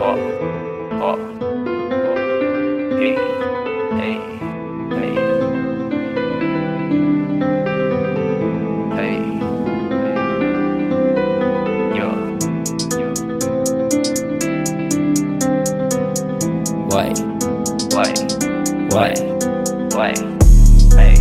Ó, ó, ei, ei, ei, ei, yo, Vai, vai, vai, vai, ei,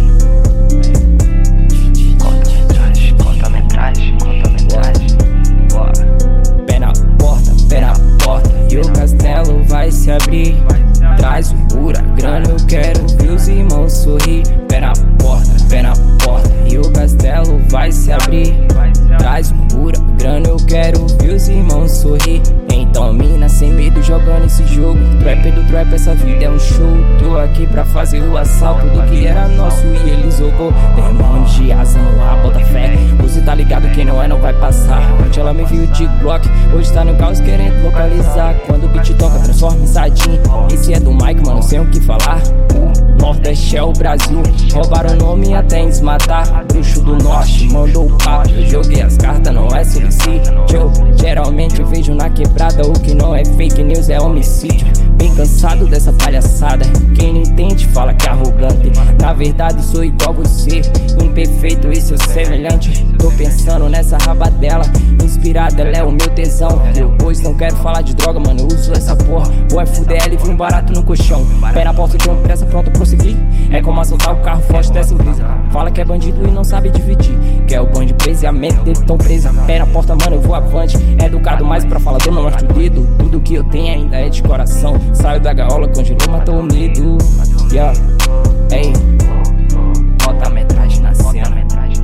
corta-metragem, corta-metragem, corta-metragem, bora. pé na porta e o castelo vai se abrir. Traz o pura grana, eu quero ver os irmãos sorrir. Pé na porta e o castelo vai se abrir. Traz o pura grana, eu quero ver os irmãos sorrir. Então mina sem medo jogando esse jogo. Trapper do trap, essa vida é um show. Tô aqui pra fazer o assalto do que era nosso e eles roubou. Demônios de asa no ar, bota fé. Você tá ligado, quem não é não vai passar. Ontem ela me viu de Glock, hoje tá no caos querendo localizar. Quando o beat toca, transforma em sardinha. Esse é do Mike, mano, sem o que falar. O Nordeste é o Brasil. Roubaram o nome até em desmatar. Bruxo do Norte mandou o papo. Eu joguei as cartas, não é solicito. Eu geralmente vejo na quebrada. O que não é fake news é homicídio. Bem cansado dessa palhaçada. Quem não entende fala que é arrogante. Na verdade sou igual você, imperfeito e seu semelhante. Tô pensando nessa raba dela, inspirada ela é o meu tesão. Depois não quero falar de droga, mano, eu uso essa porra. O FDL viu um barato no colchão. Pé na porta de uma pressa, pronto a prosseguir. É como assaltar o carro forte dessa brisa. Fala que é bandido e não sabe dividir. Quer o bonde preso e a mente dele tão presa. Pé na porta, mano, eu vou avante. Educado mais pra falador, não mostra o dedo. Tudo que eu tenho ainda é de coração. Saio da gaiola, congelou, matou o medo. Yeah, ei, bota a metragem na cena.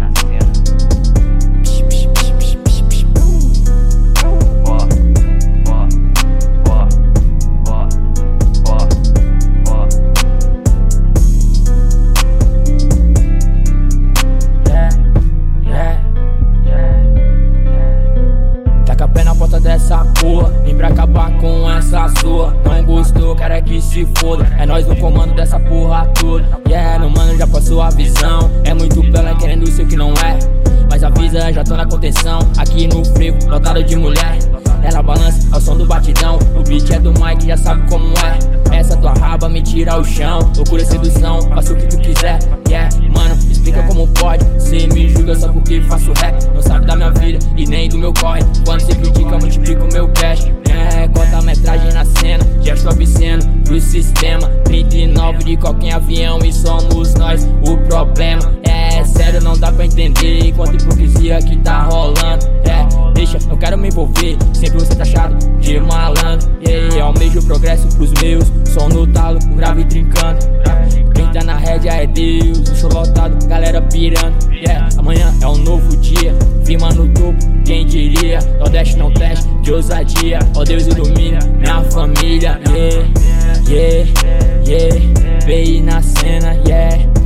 Dessa porra, vem pra acabar com essa sua. Não gostou, cara que se foda. É nós no comando dessa porra toda. Yeah, meu mano já passou a visão. É muito bela querendo ser o que não é. Mas avisa, já tô na contenção. Aqui no frevo, lotado de mulher. Ela balança ao som do batidão. O beat é do Mike, já sabe como é. Essa tua raba me tira ao chão. Loucura e sedução, faça o que tu quiser. Yeah, mano, explica como pode. Cê me julga só porque faço rap. Não sabe da minha vida e nem do meu corre. Quando cê critica, multiplica o meu cash. É, corta a metragem na cena. Gesto obsceno pro sistema. 39 de qualquer avião e somos nós o problema. É sério, não dá pra entender quanta hipocrisia que tá rolando. É, deixa, não quero me envolver. Sempre você tá achado de malandro. E almejo o progresso pros meus. Som no talo, o grave trincando. Quem tá na rédea é Deus. O show lotado, galera pirando. Yeah, amanhã é um novo dia. Firma no topo, quem diria? Nordeste não teste de ousadia. Ó Deus ilumina minha família. Yeah, yeah, yeah. Veio na cena, yeah.